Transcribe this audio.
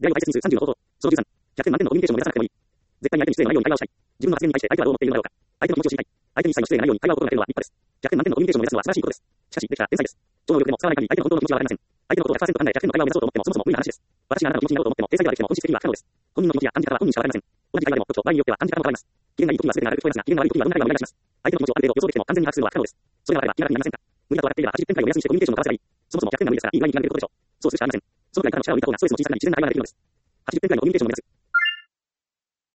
出会いを大切にする30の方法。その13、100点満点のコミュニケーションを目指さなくてもいい。絶対に相手に失礼のないように会話をしたい。自分の発言に対して相手はどう思っているのだろうか。相手の気持ちを知りたい。相手に一切の失礼がないように会話を心がけるのは立派です。100点満点のコミュニケーションを目指すのは素晴らしいことです。しかし、できたら天才です。超能力でも使わない限り相手の本当の気持ちはわかりません。相手のことを100%考え100点の会話を目指そうと思ってもそもそも無理な話です。私があなたの気持ちになろうと思っても天才ではできても本質的には不可能です。本人の気持ちや感じ方は本人しかわかりません。同じ会話でも時と場合によっては感じ方も変わります。機嫌がいい時には全てが明るく聞こえますが、機嫌が悪い時にはどんな会話もイライラします。相手の気持ちをある程度予想できても完全に把握するのは不可能です。それがあれば気が楽になりませんか。無理だと分かっていれば80点台を目安にしてコミュニケーションを交わせばいい。そもそも100点が無理ですからいい具合に決めることでしょう。そうするしかありません。そのくらいからの力を入れた方がストレスの小ささに自然な会話ができるのです。80点台のコミュニケーションを目指す。